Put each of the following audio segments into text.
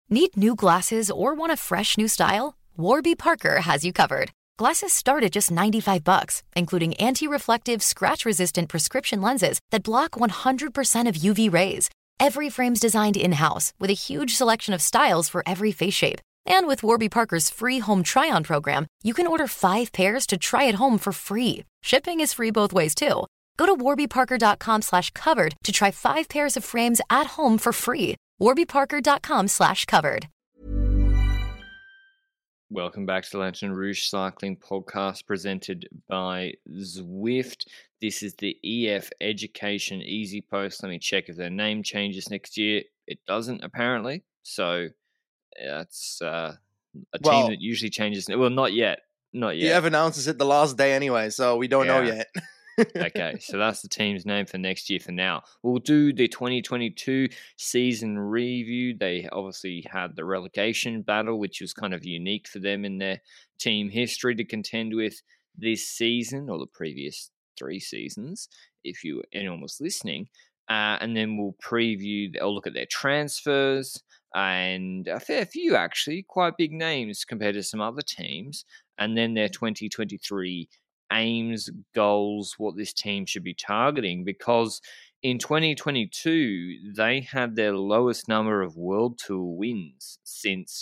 Need new glasses or want a fresh new style? Warby Parker has you covered. Glasses start at just $95, including anti-reflective, scratch-resistant prescription lenses that block 100% of UV rays. Every frame's designed in-house with a huge selection of styles for every face shape. And with Warby Parker's free home try-on program, you can order 5 pairs to try at home for free. Shipping is free both ways, too. Go to warbyparker.com/covered to try 5 pairs of frames at home for free. warbyparker.com/covered. Welcome back to the Lantern Rouge Cycling Podcast presented by Zwift. This is the EF Education Easy Post. Let me check if their name changes next year. It doesn't, apparently. So that's a team that usually changes. Well, not yet. Not yet. EF announces it the last day anyway, so we don't know yet. Okay, so that's the team's name for next year for now. We'll do the 2022 season review. They obviously had the relegation battle, which was kind of unique for them in their team history to contend with this season, or the previous 3 seasons, if anyone was listening. And then we'll preview, or look at their transfers, and a fair few actually, quite big names compared to some other teams, and then their 2023 aims, goals, what this team should be targeting, because in 2022 they had their lowest number of World Tour wins since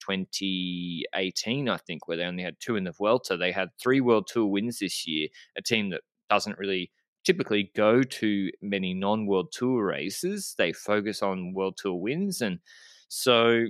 2018, I think, where they only had 2 in the Vuelta. They had 3 World Tour wins this year, a team that doesn't really typically go to many non-World Tour races. They focus on World Tour wins, and so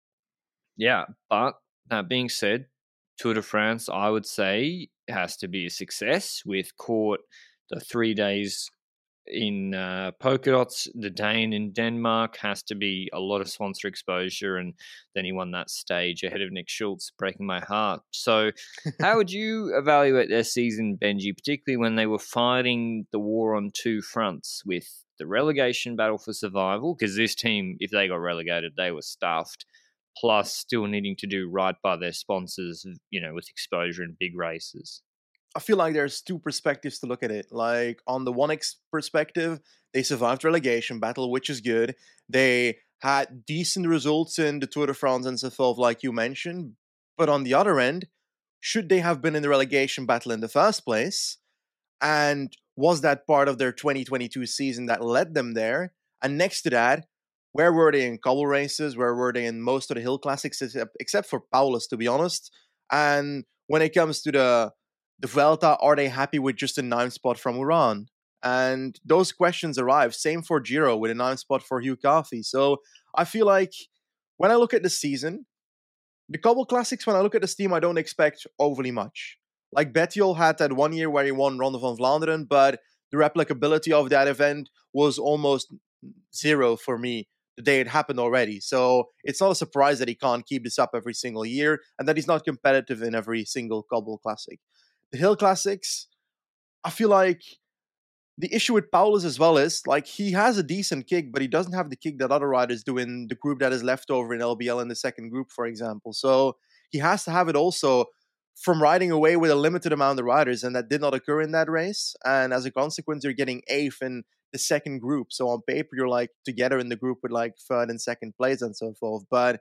yeah, but that being said, Tour de France, I would say, has to be a success. With Court, the 3 days in polka dots, the Dane in Denmark, has to be a lot of sponsor exposure, and then he won that stage ahead of Nick Schultz, breaking my heart. So how would you evaluate their season, Benji, particularly when they were fighting the war on 2 fronts, with the relegation battle for survival, because this team, if they got relegated, they were stuffed, plus still needing to do right by their sponsors, with exposure in big races? I feel like there's 2 perspectives to look at it. Like, on the one perspective, they survived relegation battle, which is good. They had decent results in the Tour de France and so forth, like you mentioned. But on the other end, should they have been in the relegation battle in the first place? And was that part of their 2022 season that led them there? And next to that, where were they in cobble races? Where were they in most of the hill classics, except for Paulus, to be honest? And when it comes to the Vuelta, are they happy with just a 9th spot from Uran? And those questions arrive. Same for Giro, with a 9th spot for Hugh Carthy. So I feel like when I look at the season, the cobble classics, when I look at this team, I don't expect overly much. Like, Bettiol had that 1 year where he won Ronde van Vlaanderen, but the replicability of that event was almost 0 for me the day it happened already. So it's not a surprise that he can't keep this up every single year, and that he's not competitive in every single cobble classic. The hill classics, I feel like the issue with Paulus as well is, like, he has a decent kick, but he doesn't have the kick that other riders do in the group that is left over in LBL in the second group, for example. So he has to have it also from riding away with a limited amount of riders, and that did not occur in that race. And as a consequence, you're getting 8th in the second group. So on paper, you're like together in the group with like 3rd and 2nd place and so forth. But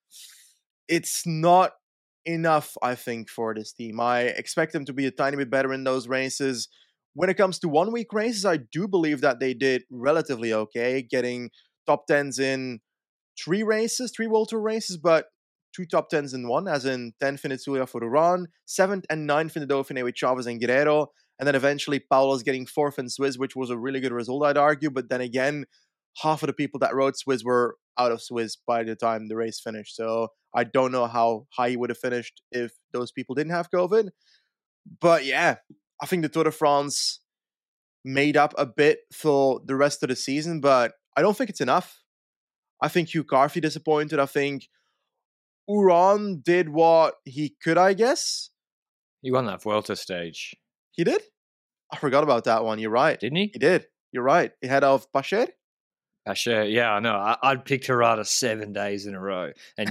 it's not enough, I think, for this team. I expect them to be a tiny bit better in those races. When it comes to 1 week races, I do believe that they did relatively okay, getting top 10s in 3 World Tour races, but 2 top 10s in 1, as in 10th in Itzulia for Uran, 7th and 9th in the Dauphiné with Chavez and Guerrero, and then eventually Paulus getting 4th in Swiss, which was a really good result, I'd argue. But then again, half of the people that rode Swiss were out of Swiss by the time the race finished. So I don't know how high he would have finished if those people didn't have COVID. But yeah, I think the Tour de France made up a bit for the rest of the season, but I don't think it's enough. I think Hugh Carthy disappointed. I think Uran did what he could, I guess. He won that Vuelta stage. He did? I forgot about that one. You're right. Didn't he? He did. You're right. Ahead of Pacher? Pacher, yeah, I know. I'd picked Harada 7 days in a row. And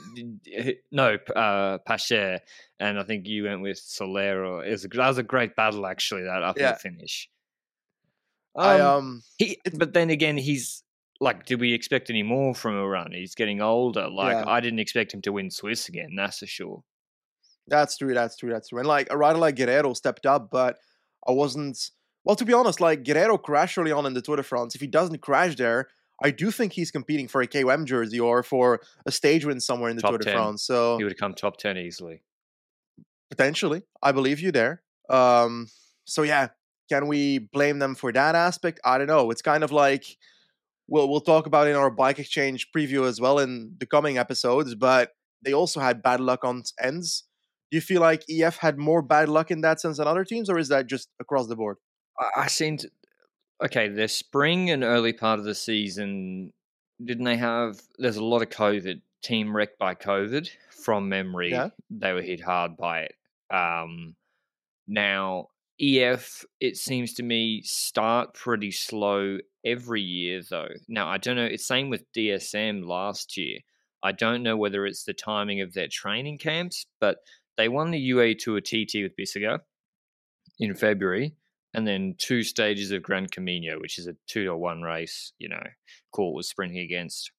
Pacher. And I think you went with Solero. That was a great battle, actually, that uphill finish. But then again, he's like, did we expect any more from Uran? He's getting older. Like, Yeah. I didn't expect him to win Swiss again, that's for sure. That's true. That's true. That's true. And like a rider like Guerrero stepped up, but I wasn't. Well, to be honest, like Guerrero crashed early on in the Tour de France. If he doesn't crash there, I do think he's competing for a KOM jersey or for a stage win somewhere in the Tour Top de 10. France. He So would have come top 10 easily. potentially, I believe you there. So yeah, can we blame them for that aspect? I don't know. It's kind of like we'll talk about it in our bike exchange preview as well in the coming episodes, but they also had bad luck on ends. Do you feel like EF had more bad luck in that sense than other teams, or is that just across the board? I seemed okay. Their spring and early part of the season, didn't they have? There's a lot of COVID. Team wrecked by COVID. From Yeah, memory, they were hit hard by it. Now EF, it seems to me, start pretty slow every year though. Now I don't know. It's same with DSM last year. I don't know whether it's the timing of their training camps, but they won the UAE Tour TT with Bissiger in February, and then 2 stages of Gran Camino, which is a 2-to-1 race. Court was sprinting against,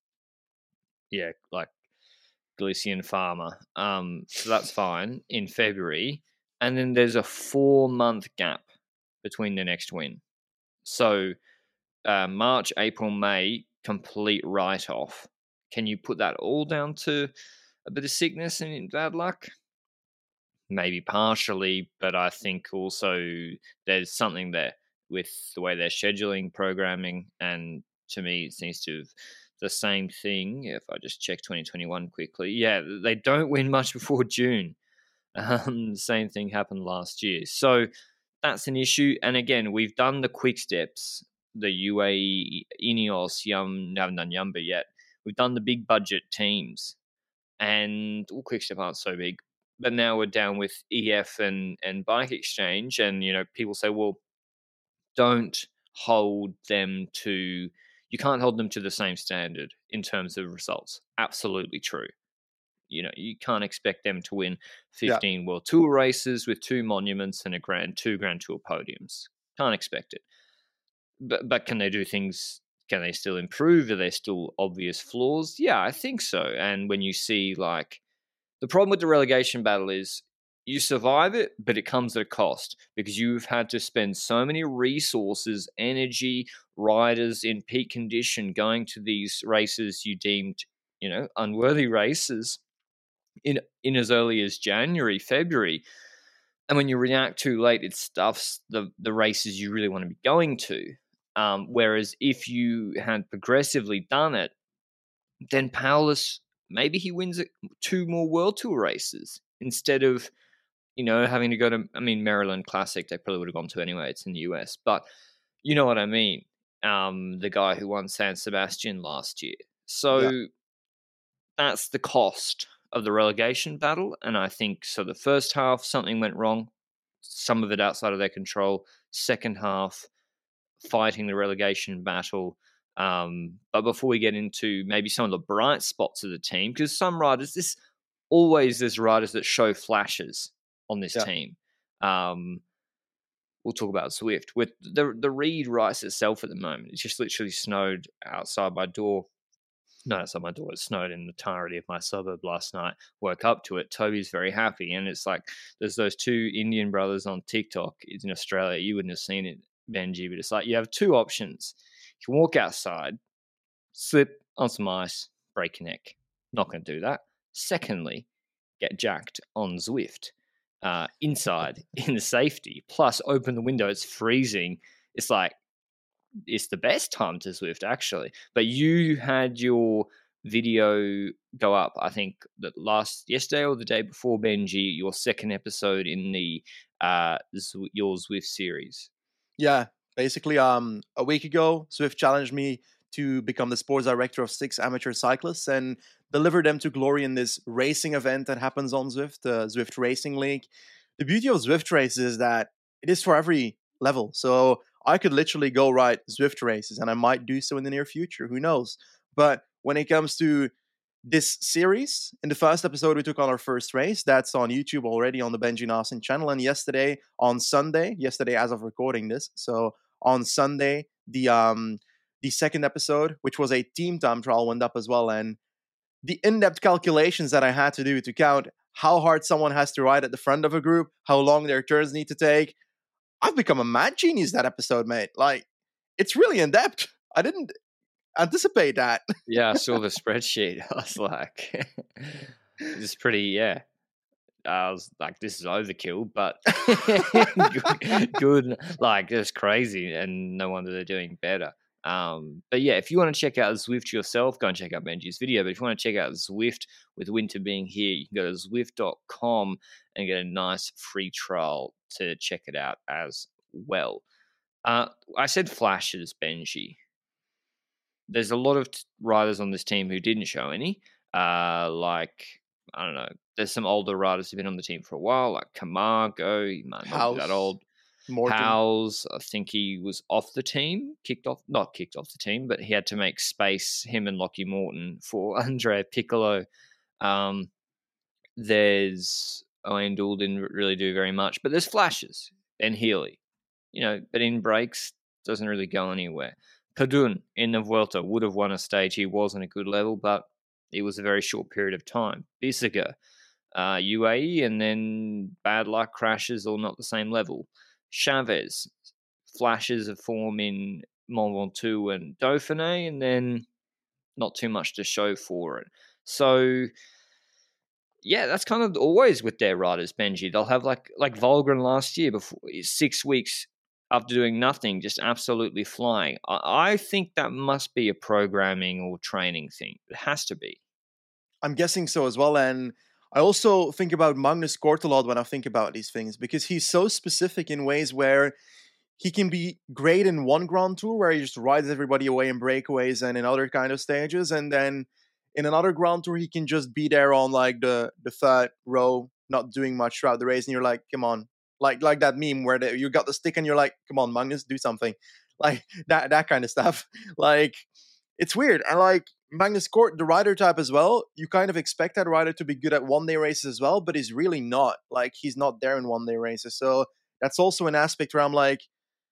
like Galician Farmer. So that's fine in February, and then there's a 4-month gap between the next win. So March, April, May, complete write off. Can you put that all down to a bit of sickness and bad luck? Maybe partially, but I think also there's something there with the way they're scheduling, programming, and to me it seems to have the same thing. If I just check 2021 quickly, they don't win much before June. The same thing happened last year, so that's an issue. And again, we've done the quick steps, the UAE, Ineos, haven't done Yamba yet. We've done the big budget teams, and Quickstep aren't so big. But now we're down with EF and Bike Exchange, and people say, well, don't hold them to. You can't hold them to the same standard in terms of results. Absolutely true. You can't expect them to win yeah, 15 World Tour races with 2 monuments and two Grand Tour podiums. Can't expect it. But can they do things? Can they still improve? Are there still obvious flaws? Yeah, I think so. And when you see the problem with the relegation battle is you survive it, but it comes at a cost because you've had to spend so many resources, energy, riders in peak condition going to these races you deemed, unworthy races in as early as January, February. And when you react too late, it stuffs the races you really want to be going to. Whereas if you had progressively done it, then Paulus, maybe he wins 2 more World Tour races instead of, having to go to, Maryland Classic, they probably would have gone to anyway. It's in the US. But you know what I mean? The guy who won San Sebastian last year. yeah, So that's the cost of the relegation battle. And I think so. The first half, something went wrong, some of it outside of their control. Second half, fighting the relegation battle. But before we get into maybe some of the bright spots of the team, because some riders, there's riders that show flashes on this yeah. team. We'll talk about Zwift. With the Reed Rice itself at the moment, it's just literally snowed outside my door. Not outside my door, it snowed in the entirety of my suburb last night. Woke up to it. Toby's very happy. And it's like there's those 2 Indian brothers on TikTok. It's in Australia. You wouldn't have seen it, Benji, but it's like you have 2 options. You can walk outside, slip on some ice, break your neck. Not going to do that. Secondly, get jacked on Zwift inside in the safety. Plus, open the window. It's freezing. It's like it's the best time to Zwift actually. But you had your video go up, I think that yesterday or the day before, Benji, your second episode in the your Zwift series. Yeah, basically, a week ago, Swift challenged me to become the sports director of 6 amateur cyclists and deliver them to glory in this racing event that happens on Zwift, the Zwift Racing League. The beauty of Zwift races is that it is for every level. So I could literally go ride Zwift races, and I might do so in the near future. Who knows? But when it comes to this series, in the first episode, we took on our first race. That's on YouTube already on the Benji Nasen channel. And yesterday, as of recording this, so on Sunday, the the second episode, which was a team time trial, went up as well. And the in-depth calculations that I had to do to count how hard someone has to ride at the front of a group, how long their turns need to take. I've become a mad genius that episode, mate. Like, it's really in-depth. I didn't anticipate that. Yeah, I saw the spreadsheet. I was like, it's pretty, yeah. I was like, this is overkill, but good. Like, it's crazy, and no wonder they're doing better. But yeah, if you want to check out Zwift yourself, go and check out Benji's video. But if you want to check out Zwift with winter being here, you can go to Zwift.com and get a nice free trial to check it out as well. I said flashes, Benji. There's a lot of riders on this team who didn't show any. Like, I don't know, there's some older riders who've been on the team for a while, like Camargo, he might not be that old. Howes, I think he was off the team, not kicked off the team, but he had to make space, him and Lockie Morton, for Andrea Piccolo. There's Owen Dool didn't really do very much, but there's flashes. And Healy, but in breaks, doesn't really go anywhere. Padun in the Vuelta would have won a stage. He wasn't a good level, but it was a very short period of time. Bissiger, UAE, and then bad luck crashes or not the same level. Chavez, flashes of form in Mont Ventoux and Dauphiné, and then not too much to show for it. So, yeah, that's kind of always with their riders, Benji. They'll have like Volgren last year, before 6 weeks after doing nothing, just absolutely flying. I think that must be a programming or training thing. It has to be. I'm guessing so as well. And I also think about Magnus Cort a lot when I think about these things, because he's so specific in ways where he can be great in one Grand Tour where he just rides everybody away in breakaways and in other kind of stages. And then in another Grand Tour, he can just be there on like the third row, not doing much throughout the race. And you're like, come on. Like that meme where you got the stick and you're like, come on, Magnus, do something. Like that kind of stuff. Like, it's weird. And like Magnus Cort, the rider type as well, you kind of expect that rider to be good at one-day races as well, but he's really not. Like, he's not there in one-day races. So that's also an aspect where I'm like,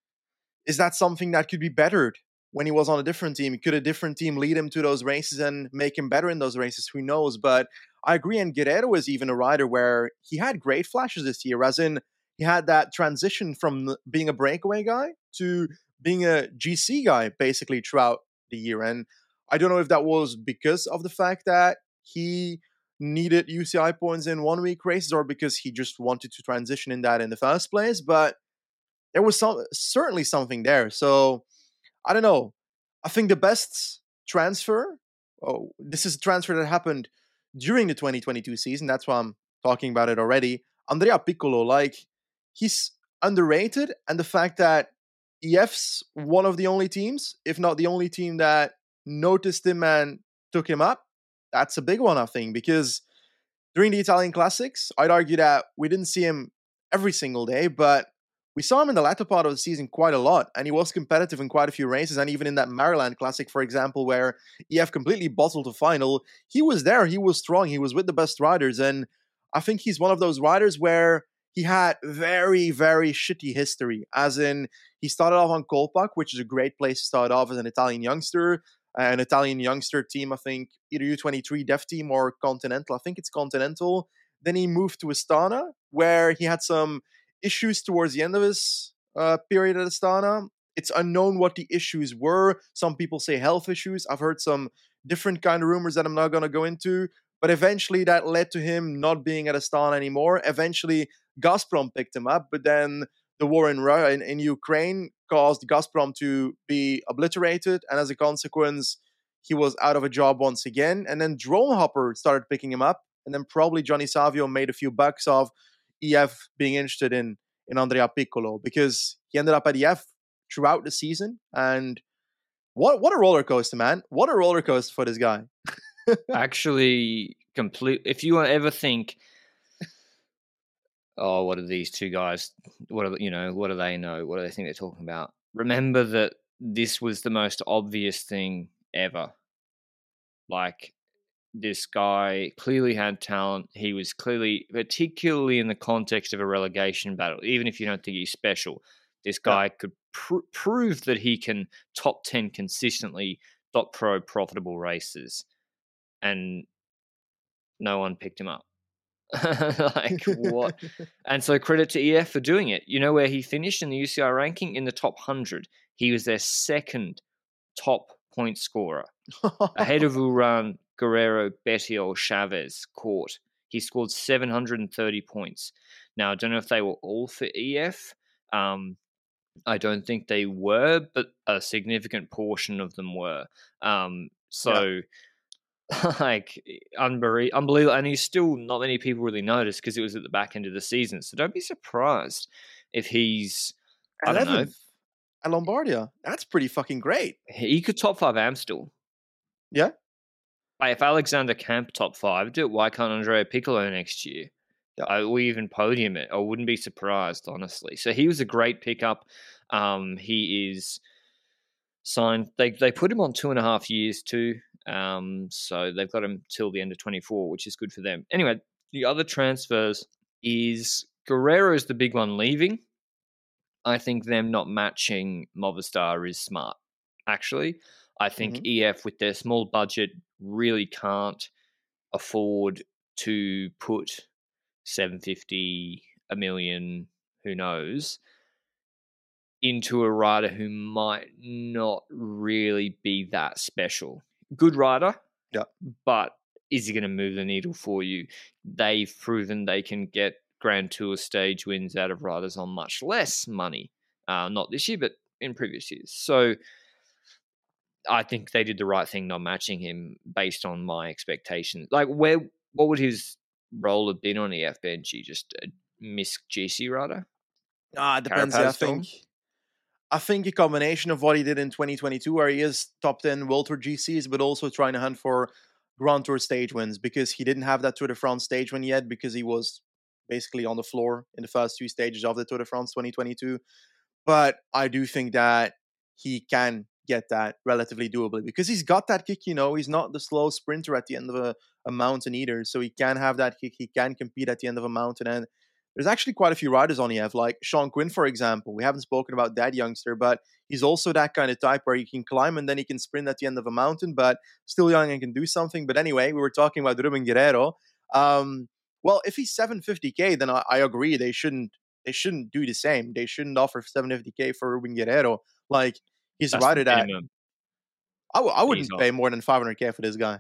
is that something that could be bettered when he was on a different team? Could a different team lead him to those races and make him better in those races? Who knows? But I agree. And Guerrero was even a rider where he had great flashes this year, as in he had that transition from being a breakaway guy to being a GC guy basically throughout the year. And I don't know if that was because of the fact that he needed UCI points in 1 week races or because he just wanted to transition in that in the first place, but there was certainly something there. So I don't know. I think the best transfer, this is a transfer that happened during the 2022 season. That's why I'm talking about it already. Andrea Piccolo, like, he's underrated, and the fact that EF's one of the only teams, if not the only team, that noticed him and took him up, that's a big one, I think, because during the Italian Classics, I'd argue that we didn't see him every single day, but we saw him in the latter part of the season quite a lot, and he was competitive in quite a few races, and even in that Maryland Classic, for example, where EF completely bottled the final, he was there, he was strong, he was with the best riders, and I think he's one of those riders where he had very, very shitty history, as in he started off on Kolpak, which is a great place to start off as an Italian youngster team, I think either U23 Dev team or Continental. I think it's Continental. Then he moved to Astana, where he had some issues towards the end of his period at Astana. It's unknown what the issues were. Some people say health issues. I've heard some different kind of rumors that I'm not going to go into. But eventually that led to him not being at Astana anymore. Eventually Gazprom picked him up, but then the war in Ukraine caused Gazprom to be obliterated, and as a consequence, he was out of a job once again. And then Drone Hopper started picking him up, and then probably Johnny Savio made a few bucks off EF being interested in Andrea Piccolo, because he ended up at EF throughout the season. And what a roller coaster, man! What a roller coaster for this guy. Actually, if you ever think, oh, what are these two guys? What do they know? What do they think they're talking about? Remember that this was the most obvious thing ever. Like, this guy clearly had talent. He was clearly, particularly in the context of a relegation battle, even if you don't think he's special, this guy could prove that he can top 10 consistently, .pro profitable races, and no one picked him up. Like, what? And so credit to EF for doing it. You know where he finished in the UCI ranking? In the top 100. He was their second top point scorer, ahead of Uran, Guerrero, Bettiol, Chavez, Court. He scored 730 points. Now, I don't know if they were all for EF. I don't think they were, but a significant portion of them were. Like, unbelievable. And he's still not many people really noticed because it was at the back end of the season. So don't be surprised if he's, I don't know, at Lombardia. That's pretty fucking great. He could top 5 Amstel. Yeah. Like, if Alexander Camp top 5, why can't Andrea Piccolo next year? Or even podium it. I wouldn't be surprised, honestly. So he was a great pickup. He is signed. They put him on 2.5 years too. So they've got him till the end of 24, which is good for them. Anyway, the other transfers is Guerrero's the big one leaving. I think them not matching Movistar is smart. Actually, I think EF with their small budget really can't afford to put 750, $1 million, who knows, into a rider who might not really be that special. Good rider, but is he going to move the needle for you? They've proven they can get Grand Tour stage wins out of riders on much less money. Not this year, but in previous years. So I think they did the right thing not matching him based on my expectations. Like, what would his role have been on EF Benji? Just a Miss GC rider? It depends. I think a combination of what he did in 2022, where he is top 10 World Tour GCs, but also trying to hunt for Grand Tour stage wins, because he didn't have that Tour de France stage win yet, because he was basically on the floor in the first 2 stages of the Tour de France 2022. But I do think that he can get that relatively doably, because he's got that kick, he's not the slow sprinter at the end of a mountain either. So he can have that kick, he can compete at the end of a mountain. And there's actually quite a few riders on EF, like Sean Quinn, for example. We haven't spoken about that youngster, but he's also that kind of type where he can climb and then he can sprint at the end of a mountain, but still young and can do something. But anyway, we were talking about Ruben Guerrero. Well, if he's 750K, then I agree they shouldn't do the same. They shouldn't offer 750K for Ruben Guerrero. Like, he's a rider that I wouldn't pay more than 500K for this guy.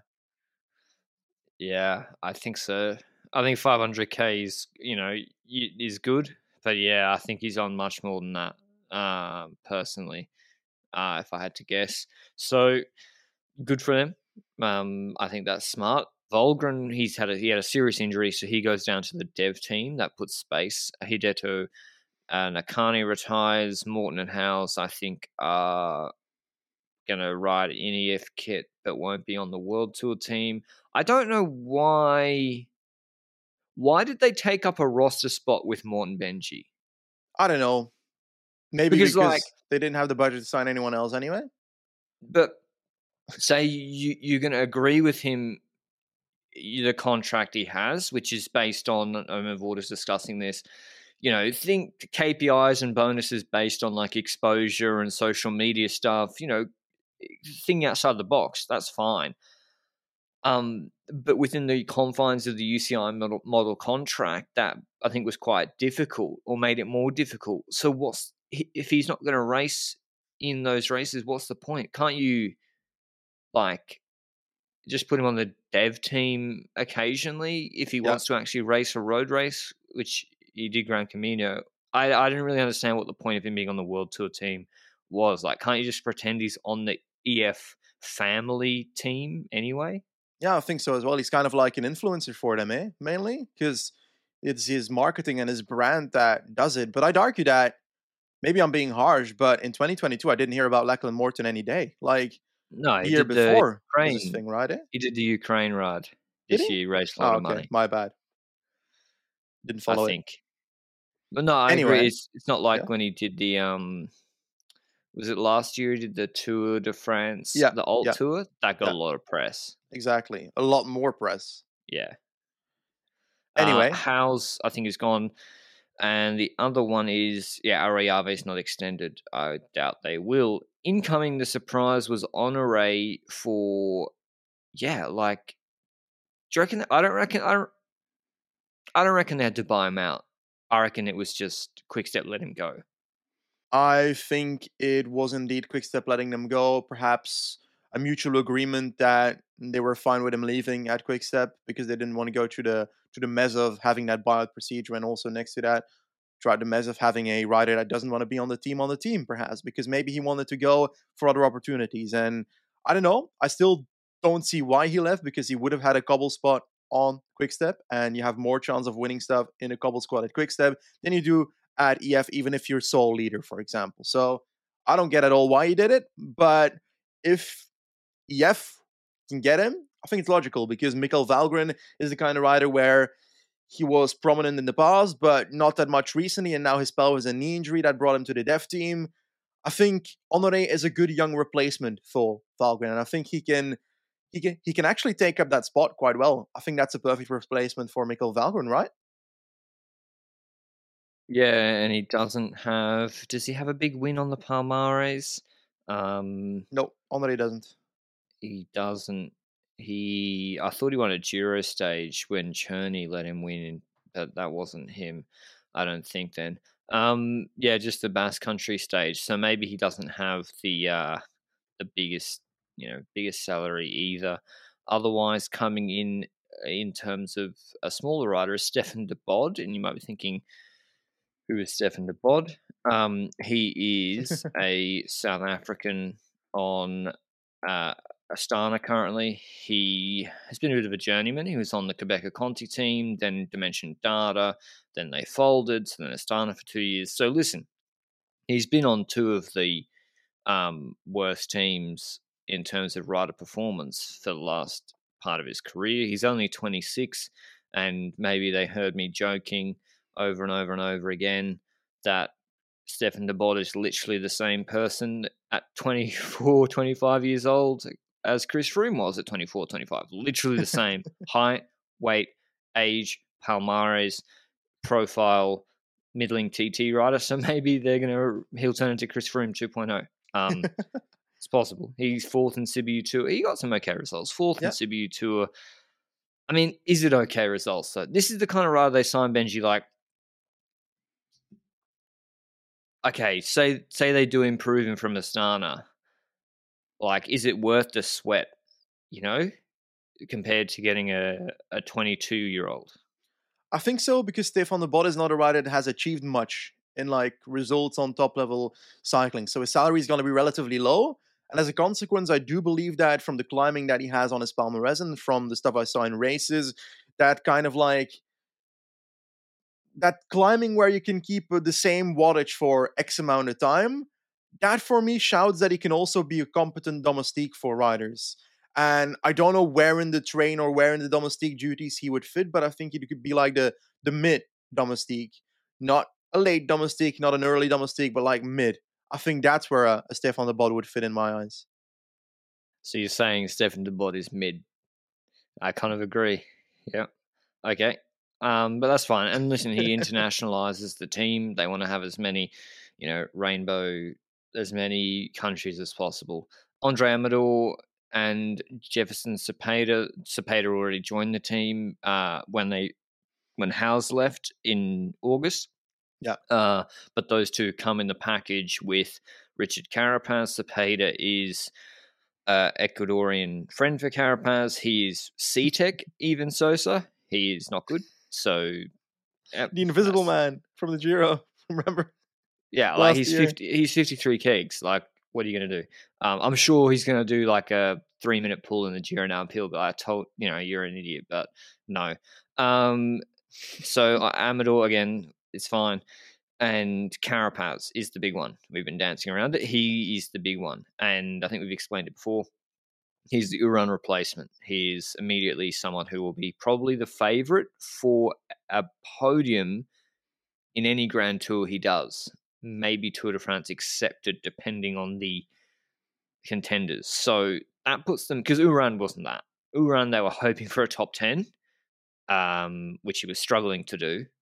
Yeah, I think so. I think 500K is good, but yeah, I think he's on much more than that. Personally, if I had to guess, so good for them. I think that's smart. Volgren, he had a serious injury, so he goes down to the dev team. That puts space. Hideto and Nakani retires. Morton and Howes, I think, are going to ride in EF kit, but won't be on the World Tour team. I don't know why. Why did they take up a roster spot with Morton Benji? I don't know. Maybe because they didn't have the budget to sign anyone else anyway. But say you're going to agree with him, the contract he has, which is based on, I remember Waters discussing this, think KPIs and bonuses based on like exposure and social media stuff, thinking outside the box, that's fine. But within the confines of the UCI model contract, that I think was quite difficult, or made it more difficult. So if he's not going to race in those races, what's the point? Can't you just put him on the dev team occasionally if he wants to actually race a road race, which he did Gran Camino? I didn't really understand what the point of him being on the World Tour team was. Like, can't you just pretend he's on the EF family team anyway? Yeah, I think so as well. He's kind of like an influencer for them, mainly, because it's his marketing and his brand that does it. But I'd argue that, maybe I'm being harsh, but in 2022, I didn't hear about Lachlan Morton any day. Like, no, the year before was this thing, right? He did the Ukraine ride this year. He raised a lot of money. My bad. Didn't follow I think. But no, I agree. It's not like when he did the was it last year he did the Tour de France, the Alt Tour? That got a lot of press. Exactly. A lot more press. Yeah. Anyway. Howes, I think, is gone. And the other one is, Areave is not extended. I doubt they will. Incoming, the surprise was Honore for, do you reckon? I don't reckon they had to buy him out. I reckon it was just Quickstep let him go. I think it was indeed Quickstep letting them go. Perhaps a mutual agreement that they were fine with him leaving at Quickstep because they didn't want to go to the mess of having that buyout procedure, and also next to that, try the mess of having a rider that doesn't want to be on the team, perhaps because maybe he wanted to go for other opportunities. And I don't know. I still don't see why he left, because he would have had a cobble spot on Quickstep, and you have more chance of winning stuff in a cobble squad at Quickstep than you do at EF, even if you're sole leader, for example. So I don't get at all why he did it, but if EF can get him, I think it's logical, because Mikkel Valgren is the kind of rider where he was prominent in the past, but not that much recently, and now his spell was a knee injury that brought him to the dev team. I think Honore is a good young replacement for Valgren, and I think he can actually take up that spot quite well. I think that's a perfect replacement for Mikkel Valgren, right? Yeah, and he doesn't have. Does he have a big win on the Palmares? No, Honore doesn't. He doesn't. I thought he won a Giro stage when Cherney let him win, but that wasn't him. I don't think then. Just the Basque Country stage. So maybe he doesn't have the biggest salary either. Otherwise, coming in terms of a smaller rider is Stefan de Bod, and you might be thinking, who is Stefan de Bod? He is a South African on Astana currently. He has been a bit of a journeyman. He was on the Quebec Conti team, then Dimension Data, then they folded, so then Astana for 2 years. So listen, he's been on two of the worst teams in terms of rider performance for the last part of his career. He's only 26, and maybe they heard me joking over and over and over again that Stefan de Bod is literally the same person at 24, 25 years old as Chris Froome was at 24, 25. Literally the same height, weight, age, Palmares, profile, middling TT rider. So maybe he'll turn into Chris Froome 2.0. It's possible. He's fourth in Sibiu Tour. He got some okay results. Fourth in Sibiu Tour. I mean, is it okay results? So this is the kind of rider they sign Benji like. Okay, say they do improve him from Astana. Like, is it worth the sweat, compared to getting a 22-year-old? I think so, because Stefan de Bod is not a rider that has achieved much in results on top level cycling. So his salary is going to be relatively low. And as a consequence, I do believe that from the climbing that he has on his palmarès and from the stuff I saw in races, that kind of that climbing where you can keep the same wattage for X amount of time, that for me shouts that he can also be a competent domestique for riders. And I don't know where in the train or where in the domestique duties he would fit, but I think he could be like the mid domestique, not a late domestique, not an early domestique, but like mid. I think that's where a Stefan de Bod would fit in my eyes. So you're saying Stefan de Bod is mid? I kind of agree. Yeah. Okay. But that's fine. And listen, he internationalizes the team. They want to have as many, as many countries as possible. Andre Amador and Jefferson Cepeda already joined the team when Howes left in August. Yeah. But those two come in the package with Richard Carapaz. Cepeda is Ecuadorian friend for Carapaz. He is C-Tech, even Sosa. He is not good. So the Invisible Man from the Giro, remember? Yeah, like he's 53 kegs. Like, what are you going to do? I'm sure he's going to do like a 3-minute pull in the Giro downhill, but I told you're an idiot, but no. So Amador again, it's fine. And Carapaz is the big one. We've been dancing around it. He is the big one. And I think we've explained it before. He's the Uran replacement. He's immediately someone who will be probably the favourite for a podium in any Grand Tour he does. Maybe Tour de France accepted, depending on the contenders. So that puts them, because Uran wasn't that. Uran, they were hoping for a top 10, which he was struggling to do.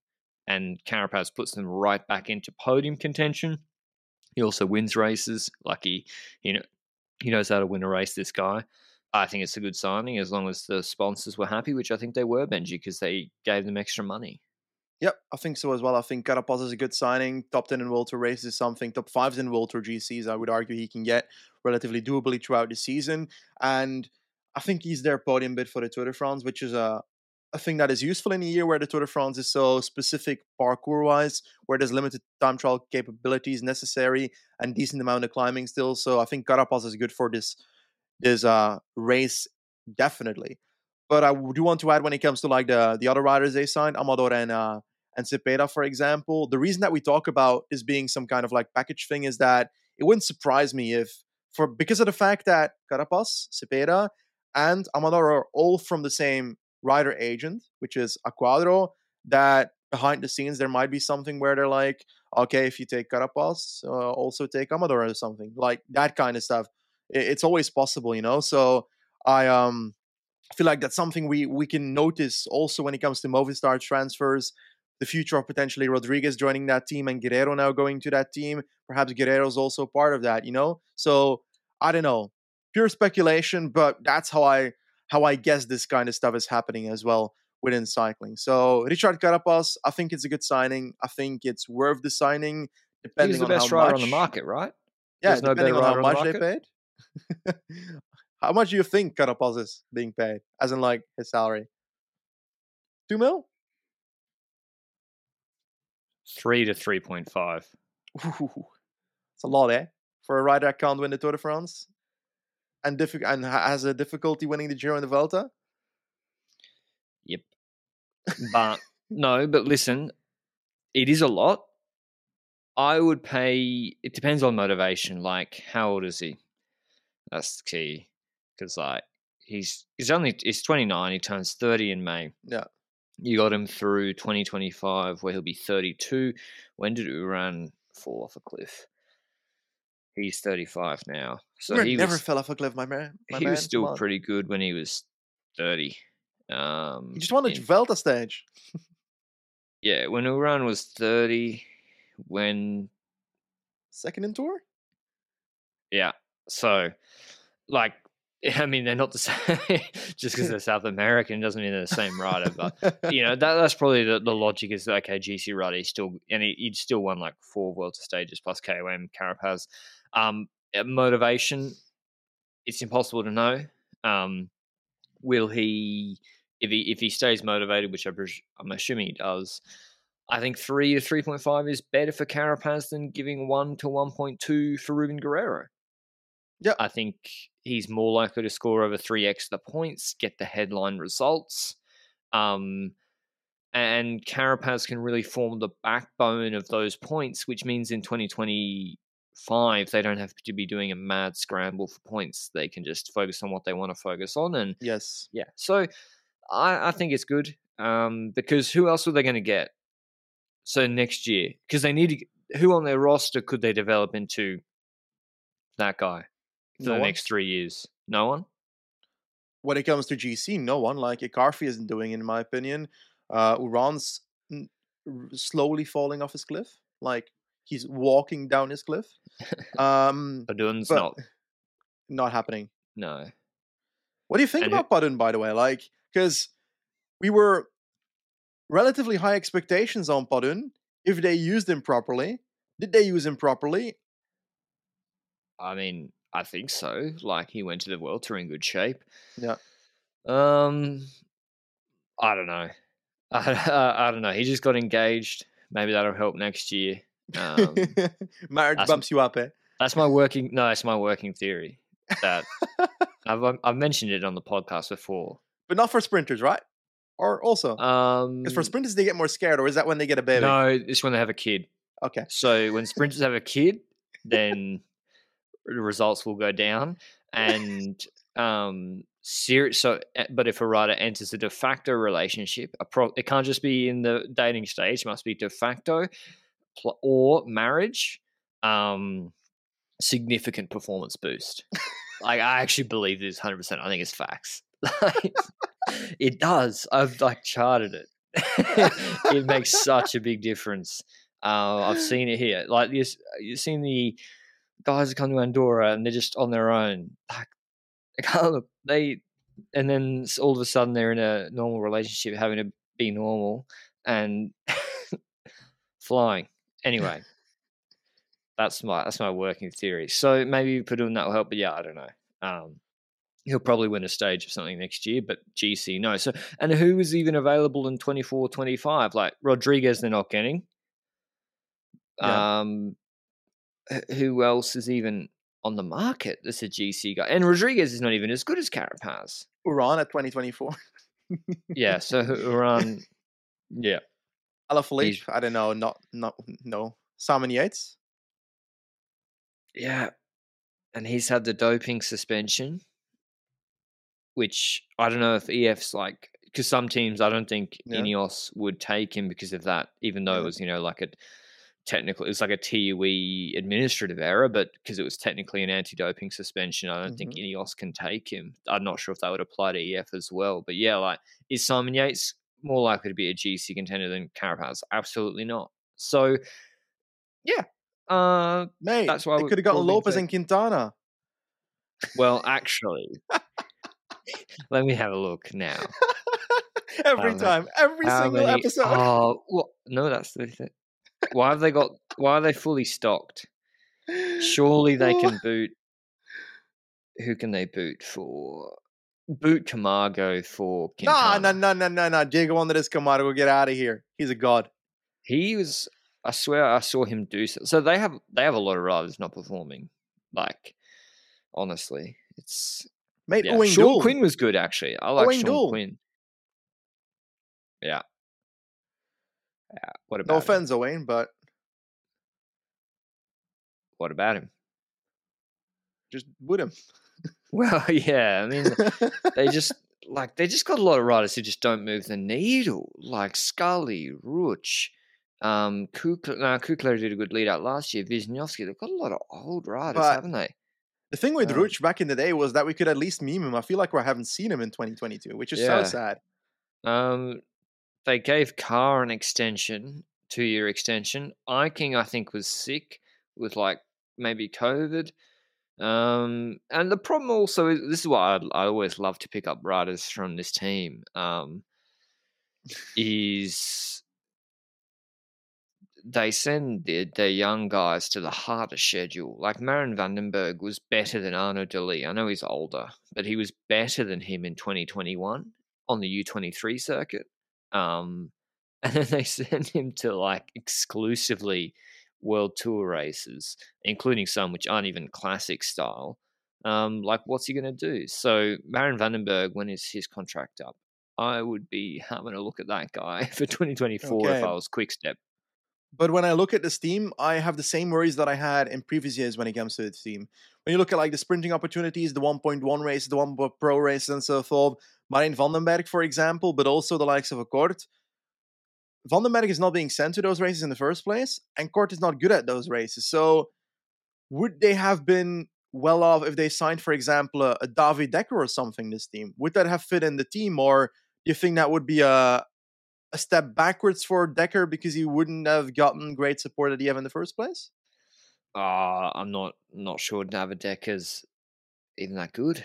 and Carapaz puts them right back into podium contention. He also wins races. Like he knows how to win a race, this guy. I think it's a good signing as long as the sponsors were happy, which I think they were, Benji, because they gave them extra money. Yep, I think so as well. I think Carapaz is a good signing. Top 10 in World Tour races is something. Top 5s in World Tour GCs, I would argue he can get relatively doably throughout the season. And I think he's their podium bid for the Tour de France, which is a thing that is useful in a year where the Tour de France is so specific parkour-wise, where there's limited time trial capabilities necessary and decent amount of climbing still. So I think Carapaz is good for this race, definitely. But I do want to add, when it comes to like the other riders they signed, Amador and Cepeda, for example, the reason that we talk about this being some kind of like package thing is that it wouldn't surprise me if, because of the fact that Carapaz, Cepeda, and Amador are all from the same rider agent, which is Aquadro, that behind the scenes there might be something where they're like, okay, if you take Carapaz, also take Amador or something like that kind of stuff. It's always possible, you know. So I feel like that's something we can notice also when it comes to Movistar transfers. The future of potentially Rodriguez joining that team and Guerrero now going to that team. Perhaps Guerrero's also part of that, you know? So I don't know. Pure speculation, but that's how I guess this kind of stuff is happening as well within cycling. So Richard Carapaz, I think it's a good signing. I think it's worth the signing, depending He's the on best how rider much. on the market, right? Yeah, There's no depending better on how rider on the much they paid. How much do you think Carapaz is being paid? As in like his salary? 2 mil? 3 to 3.5. Ooh, it's a lot, eh? For a rider that can't win the Tour de France and has a difficulty winning the Giro and the Vuelta. Yep. But no, but listen, it is a lot. I would pay. It depends on motivation. Like, how old is he? That's the key. Because like he's 29. He turns 30 in May. Yeah. You got him through 2025, where he'll be 32. When did Uran fall off a cliff? He's 35 now. So he never was, fell off a cliff, my man. he was still pretty good when he was 30. He just won the Vuelta stage. Yeah, when Uran was 30, second in Tour? Yeah. So, like, I mean, they're not the same. Just because they're South American doesn't mean they're the same rider. But, you know, that's probably the logic is, okay, GC rider, he'd still won like 4 Vuelta stages plus KOM, Carapaz. Motivation, it's impossible to know. Will he, if he stays motivated, which I'm assuming he does, I think 3 to 3.5 is better for Carapaz than giving 1 to 1.2 for Ruben Guerrero. Yeah, I think he's more likely to score over 3x the points, get the headline results. And Carapaz can really form the backbone of those points, which means in 2025, they don't have to be doing a mad scramble for points. They can just focus on what they want to focus on. And yes. Yeah. So I think it's good because who else are they going to get? So next year, because they need who on their roster could they develop into that guy for the next 3 years? No one? When it comes to GC, no one. Like Icarfi isn't doing, in my opinion. Uran's slowly falling off his cliff. Like he's walking down his cliff. Padun's not happening. No. What do you think about Padun, by the way? Like, because we were relatively high expectations on Padun if they used him properly. Did they use him properly? I mean, I think so. Like, he went to the World Tour in good shape. Yeah. I don't know. I don't know. He just got engaged. Maybe that'll help next year. Marriage bumps you up, eh? That's my working theory. That I've mentioned it on the podcast before. But not for sprinters, right? Or also? Because for sprinters, they get more scared, or is that when they get a baby? No, it's when they have a kid. Okay. So when sprinters have a kid, then the results will go down. And but if a rider enters a de facto relationship, it can't just be in the dating stage. It must be de facto or marriage. Significant performance boost. Like, I actually believe this 100%. I think it's facts. It does. I've charted it. It makes such a big difference. I've seen it here. Like you've seen the guys that come to Andorra and they're just on their own. Like they can't look. And then all of a sudden they're in a normal relationship, having to be normal and flying. Anyway, that's my working theory. So maybe Padun that will help, but yeah, I don't know. He'll probably win a stage or something next year, but GC no. So, and who is even available in 24, 25? Like Rodriguez, they're not getting. Yeah. Who else is even on the market that's a GC guy? And Rodriguez is not even as good as Carapaz. Uran at 2024. Yeah, so Uran, yeah. Alaphilippe, I don't know, no. Simon Yates? Yeah, and he's had the doping suspension, which I don't know if EF's like, because some teams, I don't think Ineos would take him because of that, even though it was, like a technical, it's like a TUE administrative error, but because it was technically an anti-doping suspension, I don't think Ineos can take him. I'm not sure if that would apply to EF as well. But yeah, like, is Simon Yates more likely to be a GC contender than Carapaz? Absolutely not. So, yeah. Mate, that's why they could have gotten Lopez and Quintana. Well, actually, let me have a look now. Every single episode. Oh, well, no, that's the thing. Why are they fully stocked? Surely they can boot. Who can they boot for? Boot Camargo for Quintana. No. Diego Andres Camargo, get out of here. He's a god. He was. I swear, I saw him do so. So they have a lot of riders not performing. Like, honestly, it's. Mate, yeah. Owain Sean Gould. Quinn was good, actually. I like Sean Quinn. Yeah. Yeah. What about? No offense, Owain, but what about him? Just boot him. Well, yeah. I mean, they just got a lot of riders who just don't move the needle, like Scully, Ruch, Kukler did a good lead out last year. Wisniewski, they've got a lot of old riders, haven't they? The thing with Ruch back in the day was that we could at least meme him. I feel like we haven't seen him in 2022, which is so sad. They gave Carr an extension, 2-year extension. Eiking, I think, was sick with like maybe COVID. And the problem also is, this is why I always love to pick up riders from this team, is they send their young guys to the harder schedule. Like Marin Vandenberg was better than Arnaud Delis. I know he's older, but he was better than him in 2021 on the U23 circuit. And then they send him to like exclusively World Tour races, including some which aren't even classic style. Like, what's he going to do? So Marin Vandenberg, when is his contract up? I would be having a look at that guy for 2024 if I was Quickstep. But when I look at this team, I have the same worries that I had in previous years when it comes to this team. When you look at like the sprinting opportunities, the 1.1 races, the 1 Pro races and so forth, Marijn Vandenberg, for example, but also the likes of a Kort. Vandenberg is not being sent to those races in the first place, and Kort is not good at those races. So would they have been well off if they signed, for example, a David Dekker or something, this team? Would that have fit in the team, or do you think that would be a step backwards for Dekker because he wouldn't have gotten great support at EF in the first place? I'm not sure David Dekker's even that good.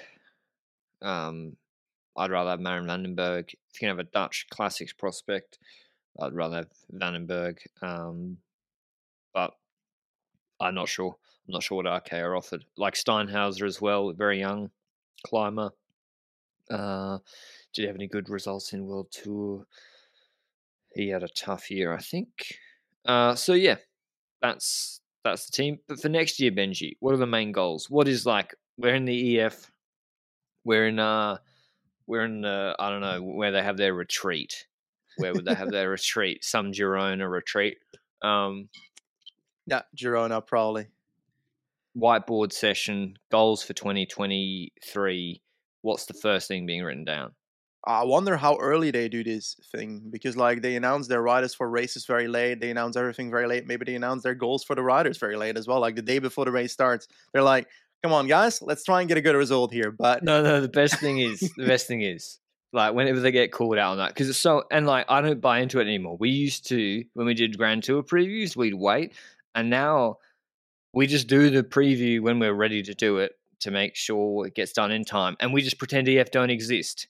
I'd rather have Marin Vandenberg. If you can have a Dutch Classics prospect, I'd rather have Vandenberg. But I'm not sure. I'm not sure what RK are offered. Like Steinhauser as well, very young climber. Did he have any good results in World Tour? He had a tough year, I think. So yeah, that's the team. But for next year, Benji, what are the main goals? What is like? We're in the EF. We're in I don't know where they have their retreat. Where would they have their retreat? Some Girona retreat. Yeah, Girona probably. Whiteboard session, goals for 2023. What's the first thing being written down? I wonder how early they do this thing, because like they announce their riders for races very late. They announce everything very late. Maybe they announce their goals for the riders very late as well. Like the day before the race starts, they're like, "Come on, guys, let's try and get a good result here." But no. The best thing is Like whenever they get called out on that, because it's so, and like I don't buy into it anymore. We used to, when we did Grand Tour previews, we'd wait, and now we just do the preview when we're ready to do it to make sure it gets done in time, and we just pretend EF don't exist.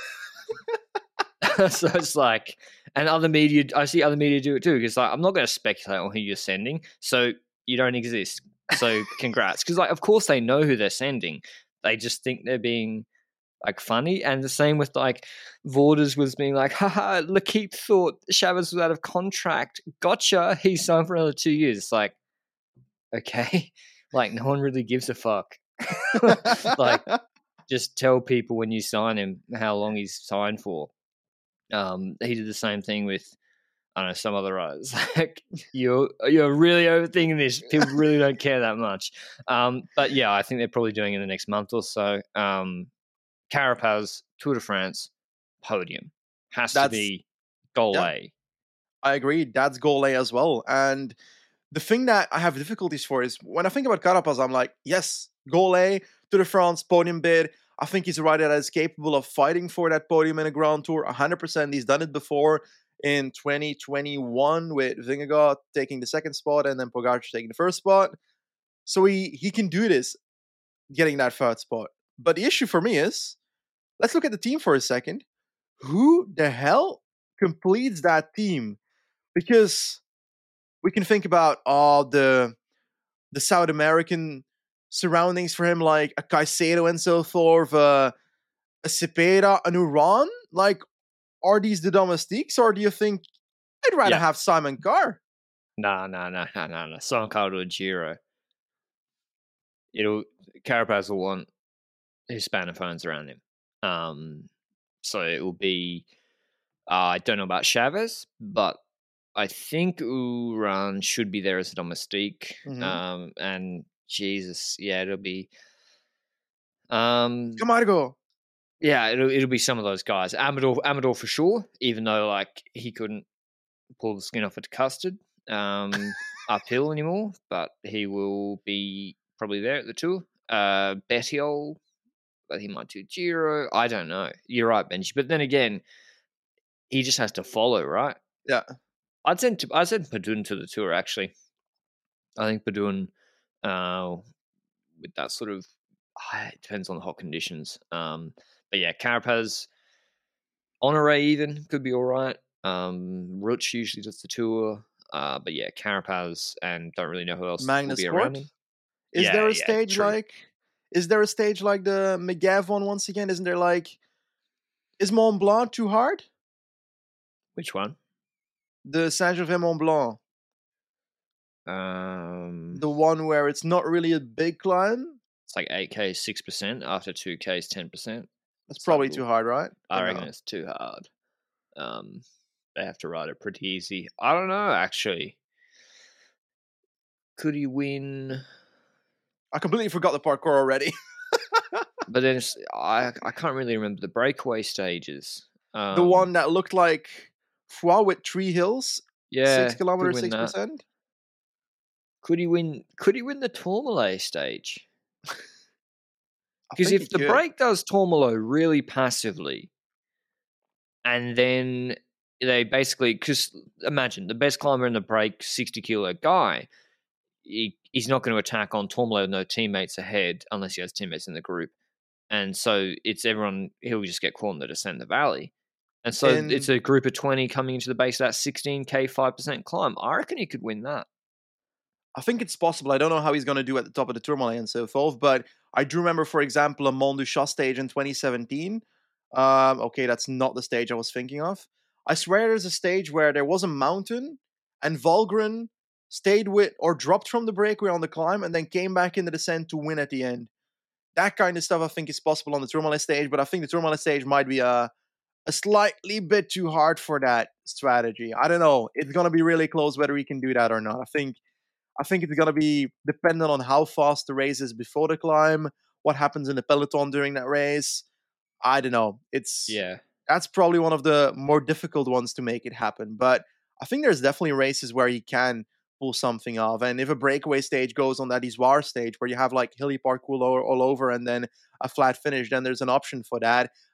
So it's like, and other media, I see other media do it too, because like I'm not going to speculate on who you're sending, so you don't exist. So congrats, because like of course they know who they're sending, they just think they're being like funny. And the same with like Vorders was being like, haha, L'Equipe thought Chavez was out of contract. Gotcha. He's signed for another 2 years. It's like, okay, like no one really gives a fuck. Like, just tell people when you sign him how long he's signed for. He did the same thing with, I don't know, some other riders. Like you're really overthinking this. People really don't care that much. But yeah, I think they're probably doing it in the next month or so. Carapaz, Tour de France, podium. Has to be goal A. I agree. That's goal A as well. And the thing that I have difficulties for is when I think about Carapaz, I'm like, yes, goal A, Tour de France, podium bid. I think he's a rider that is capable of fighting for that podium in a Grand Tour 100%. He's done it before in 2021 with Vingegaard taking the second spot and then Pogacar taking the first spot. So he can do this, getting that third spot. But the issue for me is, let's look at the team for a second. Who the hell completes that team? Because we can think about all the South American surroundings for him, like a Caicedo and so forth, a Cepeda, an Uran. Like, are these the domestiques, or do you think I'd rather have Simon Carr? No. Simon Carr to a Giro. Carapaz will want Hispanophones around him. So it will be, I don't know about Chavez, but I think Uran should be there as a domestique. Mm-hmm. And Jesus, yeah, it'll be Camargo. Yeah, it'll be some of those guys. Amador for sure, even though like he couldn't pull the skin off at Custard uphill anymore, but he will be probably there at the Tour. Bettiol, but he might do Giro. I don't know. You're right, Benji. But then again, he just has to follow, right? Yeah. I'd send Padun to the Tour, actually. I think Padun, with that sort of, it depends on the hot conditions. But yeah, Carapaz, Honoré even could be all right. Ruch usually does the Tour. But yeah, Carapaz, and don't really know who else Magnus will be Cort? around him. Is there a stage like the McGav one once again? Isn't there like, is Mont Blanc too hard? Which one? The Saint-Gervais Mont Blanc. The one where it's not really a big climb. It's like 8K 6%. After 2K is 10%. That's probably too hard, right? I reckon it's too hard. They have to ride it pretty easy. I don't know, actually. Could he win? I completely forgot the parkour already. But then I can't really remember the breakaway stages. The one that looked like Foix with 3 hills. Yeah, 6 kilometers, 6%. Could he win the Tourmalet stage? Because if the break does Tourmalet really passively, and then they basically, because imagine the best climber in the break, 60-kilo guy, he's not going to attack on Tourmalet with no teammates ahead unless he has teammates in the group. And so it's everyone, he'll just get caught in the descent of the valley. And so it's a group of 20 coming into the base of that 16K 5% climb. I reckon he could win that. I think it's possible. I don't know how he's going to do at the top of the Tourmalet and so forth, but I do remember, for example, a Mont du Chat stage in 2017. Okay, that's not the stage I was thinking of. I swear there's a stage where there was a mountain and Valgren stayed with or dropped from the breakaway on the climb and then came back in the descent to win at the end. That kind of stuff I think is possible on the Tourmalet stage, but I think the Tourmalet stage might be a slightly bit too hard for that strategy. I don't know. It's going to be really close whether he can do that or not. I think it's going to be dependent on how fast the race is before the climb, what happens in the peloton during that race. I don't know. That's probably one of the more difficult ones to make it happen. But I think there's definitely races where he can pull something off. And if a breakaway stage goes on that Izoire stage where you have like hilly parkour all over and then a flat finish, then there's an option for that.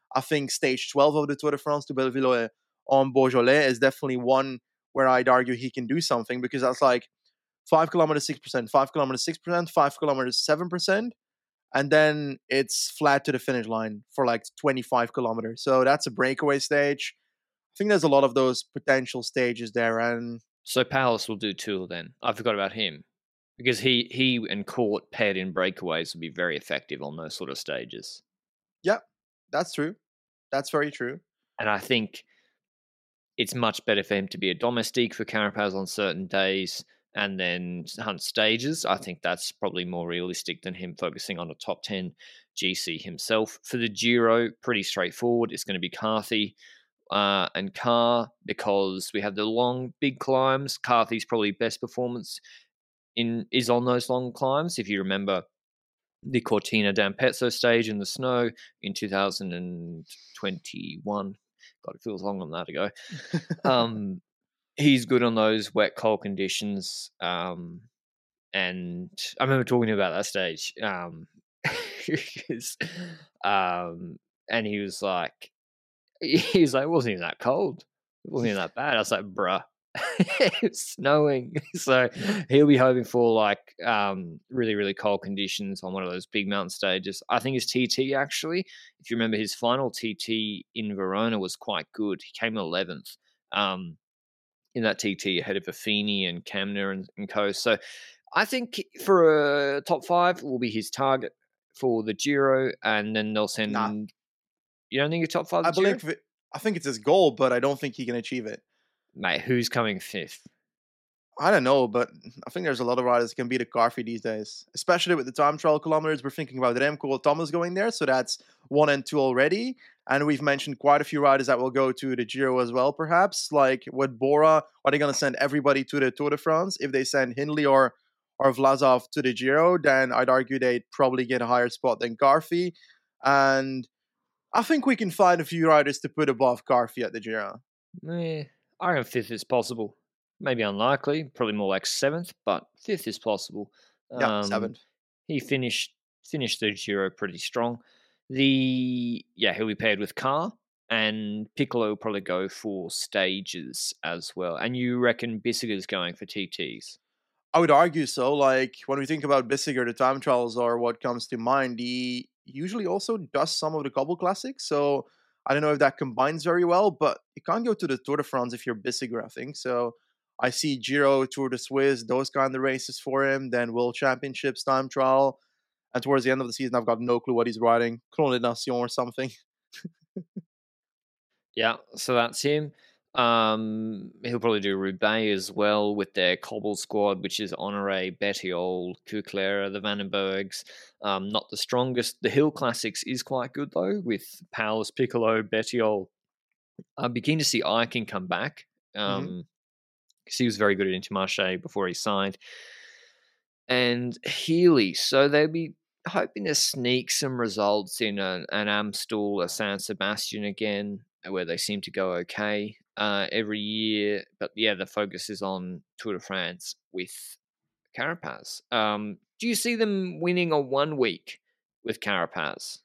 I think stage 12 of the Tour de France to Belleville on Beaujolais is definitely one where I'd argue he can do something, because that's like 5 kilometers 6%, 5 kilometers 6%, 5 kilometers 7%, and then it's flat to the finish line for like 25 kilometers. So that's a breakaway stage. I think there's a lot of those potential stages there, and So Powers will do Tour then. I forgot about him. Because he and Court paired in breakaways would be very effective on those sort of stages. yeah, that's true. That's very true. And I think it's much better for him to be a domestique for Carapaz on certain days and then hunt stages. I think that's probably more realistic than him focusing on a top 10 GC himself. For the Giro, pretty straightforward. It's going to be Carthy and Carr, because we have the long, big climbs. Carthy's probably best performance is on those long climbs. If you remember the Cortina d'Ampezzo stage in the snow in 2021. God, it feels long on that ago. He's good on those wet, cold conditions. And I remember talking about that stage. And he was like, it wasn't even that cold. It wasn't even that bad. I was like, bruh. It's snowing. So he'll be hoping for like really, really cold conditions on one of those big mountain stages. I think his TT, actually, if you remember, his final TT in Verona was quite good. He came 11th in that TT ahead of Affini and Kamner and co. So I think for a top 5 will be his target for the Giro, and then they'll send. Nah. You don't think a top 5? I think it's his goal, but I don't think he can achieve it. Mate, who's coming 5th? I don't know, but I think there's a lot of riders that can beat a Carthy these days, especially with the time trial kilometers. We're thinking about Remco Thomas going there, so that's 1 and 2 already. And we've mentioned quite a few riders that will go to the Giro as well, perhaps. Like with Bora, are they going to send everybody to the Tour de France? If they send Hindley or Vlasov to the Giro, then I'd argue they'd probably get a higher spot than Carthy. And I think we can find a few riders to put above Carthy at the Giro. I reckon 5th is possible. Maybe unlikely, probably more like 7th, but 5th is possible. Yeah, 7th. He finished the Giro pretty strong. He'll be paired with Carr, and Piccolo will probably go for stages as well. And you reckon Bissiger's going for TTs? I would argue so. Like when we think about Bissiger, the time trials are what comes to mind. He usually also does some of the cobble classics, so I don't know if that combines very well, but you can't go to the Tour de France if you're Bissiger, I think. So I see Giro, Tour de Suisse, those kind of races for him, then World Championships, time trial. And towards the end of the season, I've got no clue what he's riding. Chrono des Nations or something. Yeah, so that's him. He'll probably do Roubaix as well with their cobble squad, which is Honoré, Bettiol, Kuclera, the Vandenbergs. Not the strongest. The Hill Classics is quite good, though, with Powers, Piccolo, Bettiol. I'm beginning to see Eichen come back. Because he was very good at Intermarché before he signed. And Healy. So they'll be hoping to sneak some results in an Amstel, a San Sebastian again, where they seem to go okay every year. But yeah, the focus is on Tour de France with Carapaz. Do you see them winning a 1 week with Carapaz?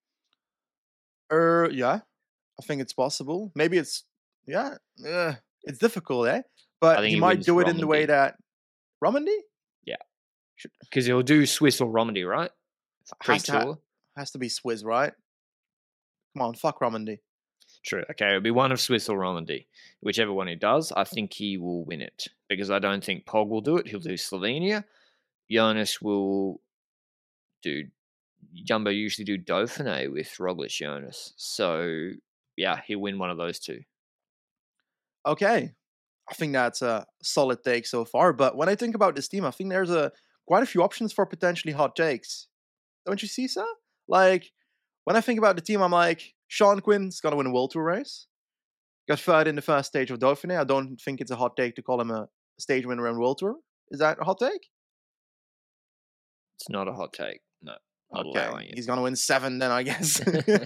Yeah. I think it's possible. Maybe it's it's difficult, eh? But he might do it in the way that Romandy? Yeah. Because he'll do Swiss or Romandy, right? Has to be Swiss, right? Come on, fuck Romandy. True. Okay, it'll be one of Swiss or Romandy. Whichever one he does, I think he will win it. Because I don't think Pog will do it. He'll do Slovenia. Jonas will do... Jumbo usually do Dauphiné with Roglic Jonas. So, yeah, he'll win one of those two. Okay. I think that's a solid take so far. But when I think about this team, I think there's quite a few options for potentially hot takes. Don't you see, sir? Like, when I think about the team, I'm like, Sean Quinn's going to win a World Tour race. Got third in the first stage of Dauphiné. I don't think it's a hot take to call him a stage winner in World Tour. Is that a hot take? It's not a hot take. No. Okay. He's going to win 7 then, I guess.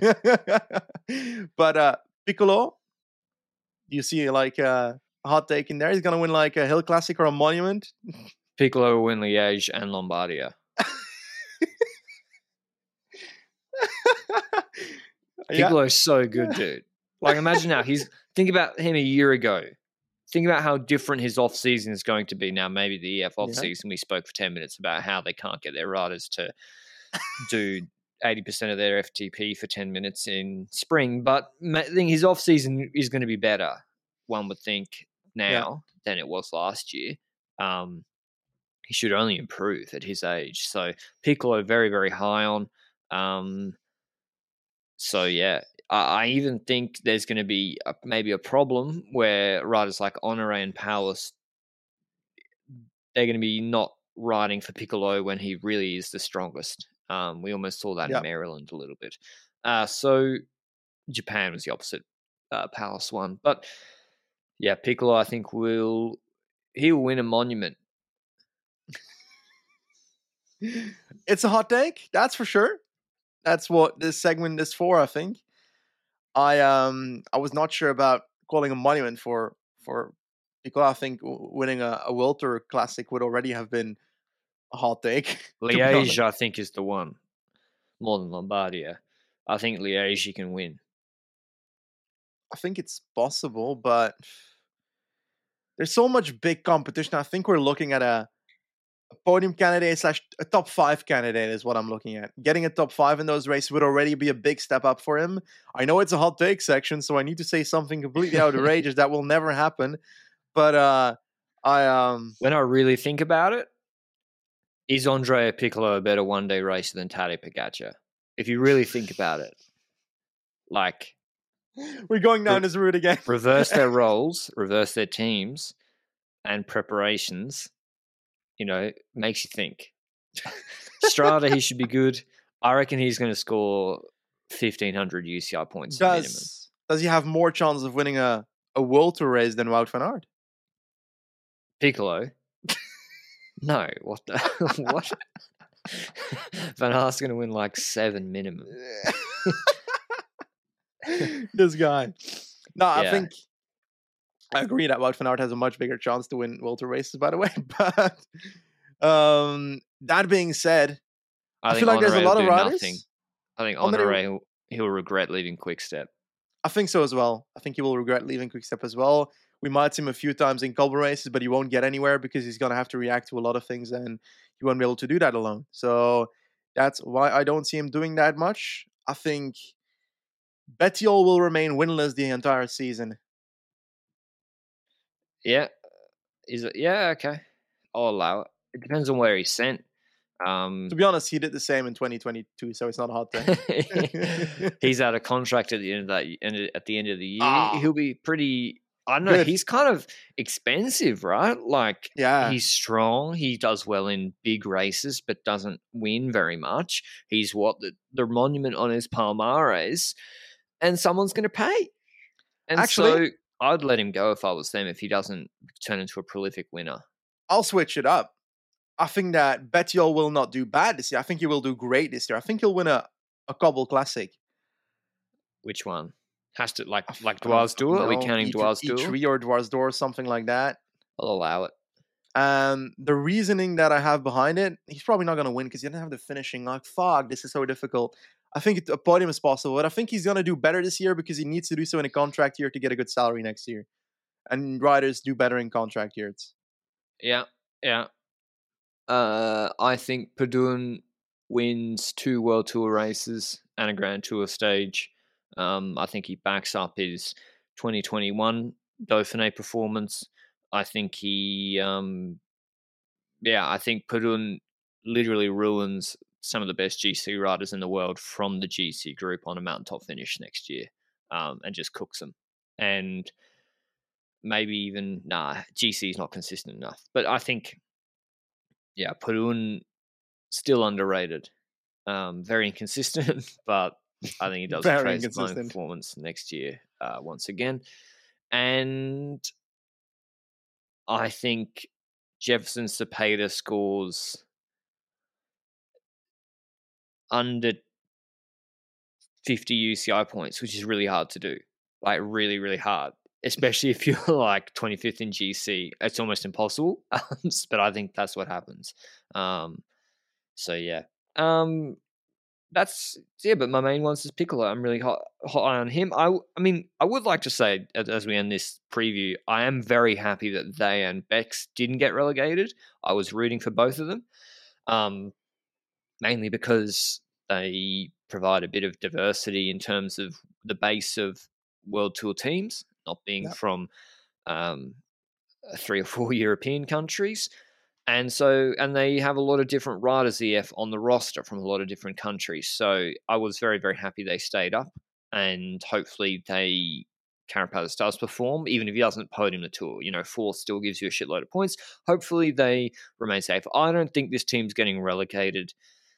But Piccolo, do you see like a hot take in there? He's going to win like a Hill Classic or a Monument? Piccolo will win Liège and Lombardia. Yeah. Piccolo's so good, dude. Like, imagine now. Think about him a year ago. Think about how different his off season is going to be now. Maybe the EF off season. We spoke for 10 minutes about how they can't get their riders to do 80% of their FTP for 10 minutes in spring. But I think his off season is going to be better, one would think, now than it was last year. He should only improve at his age. So Piccolo, very, very high on. So yeah, I even think there's going to be maybe a problem where riders like Honore and Powers, they're going to be not riding for Piccolo when he really is the strongest. We almost saw that in Maryland a little bit. So Japan was the opposite. Powers won, but yeah, Piccolo I think he'll win a monument. It's a hot take, that's for sure. That's what this segment is for, I think. I was not sure about calling a monument for Piccolo. I think winning a Welter Classic would already have been a hot take. Liège, I think, is the one. More than Lombardia. I think Liège you can win. I think it's possible, but there's so much big competition. I think we're looking at a podium candidate / a top 5 candidate is what I'm looking at. Getting a top 5 in those races would already be a big step up for him. I know it's a hot take section, so I need to say something completely outrageous that will never happen. But when I really think about it, is Andrea Piccolo a better one-day racer than Tadej Pogacar? If you really think about it, like, we're going down this route again. Reverse their roles, reverse their teams and preparations. Makes you think. Strada, he should be good. I reckon he's going to score 1,500 UCI points minimum. Does he have more chance of winning a World Tour race than Wout van Aert? Piccolo? No. What the? What? Van Aert's going to win like 7 minimum. This guy. No, I think I agree that Wout van Aert has a much bigger chance to win World Tour races, by the way. But that being said, I feel like there's a lot of riders. Nothing. I think Honore, he'll regret leaving Quick-Step. I think so as well. I think he will regret leaving Quick-Step as well. We might see him a few times in Cobble races, but he won't get anywhere because he's going to have to react to a lot of things and he won't be able to do that alone. So that's why I don't see him doing that much. I think Bettiol will remain winless the entire season. Yeah. Is it? Yeah, okay. I'll allow it. It depends on where he's sent. To be honest, he did the same in 2022, so it's not a hot take. He's out of contract at the end of the year. He'll be pretty. I don't know. Good. He's kind of expensive, right? Like, he's strong. He does well in big races, but doesn't win very much. He's the monument on his Palmares, and someone's going to pay. And actually, so I'd let him go if I was them if he doesn't turn into a prolific winner. I'll switch it up. I think that Bettiol will not do bad this year. I think he will do great this year. I think he'll win a Cobble Classic. Which one? Has to like Dwars Door? Are we counting Dwars Door? E3 or Dwars Door, something like that. I'll allow it. The reasoning that I have behind it, he's probably not going to win because he doesn't have the finishing. Like, fuck, this is so difficult. I think a podium is possible, but I think he's going to do better this year because he needs to do so in a contract year to get a good salary next year. And riders do better in contract years. Yeah. I think Padun wins 2 World Tour races and a Grand Tour stage. I think he backs up his 2021 Dauphiné performance. I think I think Padun literally ruins some of the best GC riders in the world from the GC group on a mountaintop finish next year, and just cooks them. And maybe even, GC is not consistent enough. But I think, Padun still underrated. Very inconsistent, but I think he does praise his own performance next year once again. And I think Jefferson Cepeda scores under 50 UCI points, which is really hard to do. Like, really, really hard. Especially if you're like 25th in GC. It's almost impossible. But I think that's what happens. but my main one's is Piccolo. I'm really hot on him. I mean, I would like to say, as we end this preview, I am very happy that they and Bex didn't get relegated. I was rooting for both of them, mainly because they provide a bit of diversity in terms of the base of World Tour teams, not being from 3 or 4 European countries. And they have a lot of different riders, EF, on the roster from a lot of different countries. So I was very, very happy they stayed up, and hopefully Carapaz does perform, even if he doesn't podium the Tour. Fourth still gives you a shitload of points. Hopefully they remain safe. I don't think this team's getting relegated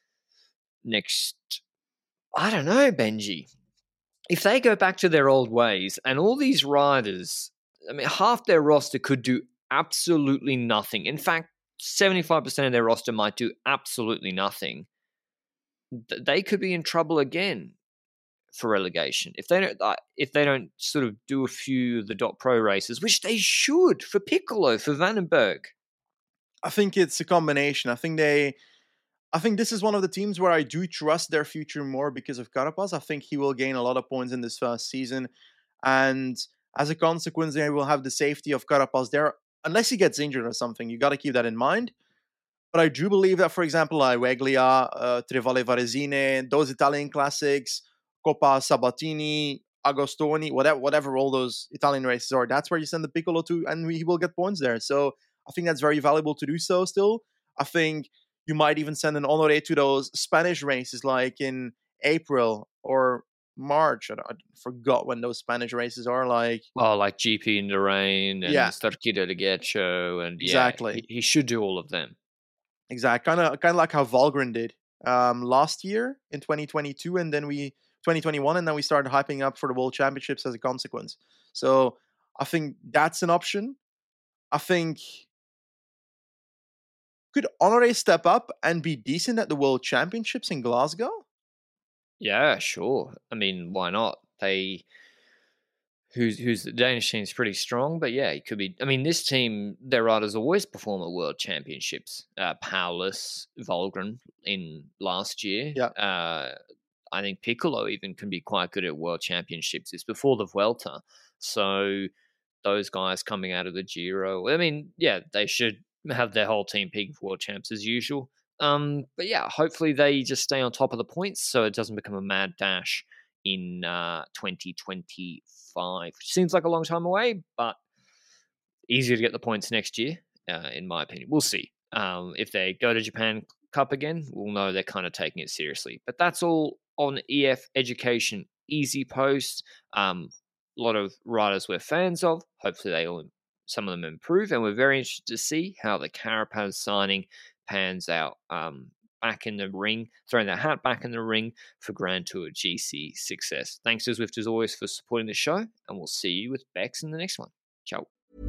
next. I don't know, Benji. If they go back to their old ways, and all these riders, I mean, half their roster could do absolutely nothing. In fact, 75% of their roster might do absolutely nothing. They could be in trouble again for relegation if they don't sort of do a few of the .pro races, which they should for Piccolo, for Vandenberg. I think it's a combination. I think this is one of the teams where I do trust their future more because of Carapaz. I think he will gain a lot of points in this first season, and as a consequence, they will have the safety of Carapaz there. Unless he gets injured or something, you got to keep that in mind. But I do believe that, for example, Veglia, Trevale Varesine, those Italian classics, Coppa Sabatini, Agostoni, whatever all those Italian races are, that's where you send the Piccolo to, and he will get points there. So I think that's very valuable to do so still. I think you might even send an Honoré to those Spanish races like in April or March. I forgot when those Spanish races are like. Oh, like GP in the Rain and Starkida de Getxo, and exactly. He should do all of them. Exactly, kind of like how Valgren did last year in 2022, and then 2021, and then we started hyping up for the World Championships as a consequence. So I think that's an option. I think could Honoré step up and be decent at the World Championships in Glasgow? Yeah, sure. I mean, why not? Who's the Danish team's pretty strong, but yeah, it could be. I mean, this team, their riders always perform at World Championships. Paulus, Valgren in last year. Yeah. I think Piccolo even can be quite good at World Championships. It's before the Vuelta, so those guys coming out of the Giro. I mean, yeah, they should have their whole team peaking for World Champs as usual. But yeah, hopefully they just stay on top of the points so it doesn't become a mad dash in 2025, which seems like a long time away, but easier to get the points next year, in my opinion. We'll see. If they go to Japan Cup again, we'll know they're kind of taking it seriously. But that's all on EF Education Easy Post. A lot of riders we're fans of. Hopefully some of them improve, and we're very interested to see how the Carapaz signing pans out. Back in the ring, throwing that hat back in the ring for Grand Tour GC success. Thanks to Zwift as always for supporting the show, and we'll see you with Bex in the next one. Ciao.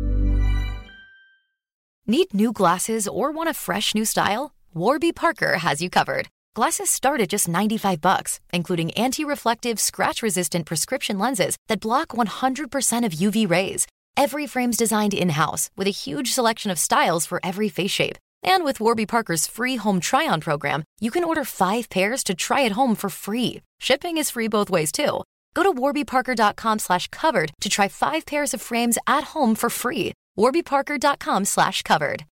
Need new glasses or want a fresh new style? Warby Parker has you covered. Glasses start at just $95, including anti-reflective, scratch-resistant prescription lenses that block 100% of UV rays. Every frame's designed in-house with a huge selection of styles for every face shape. And with Warby Parker's free home try-on program, you can order 5 pairs to try at home for free. Shipping is free both ways, too. Go to warbyparker.com/covered to try 5 pairs of frames at home for free. warbyparker.com/covered.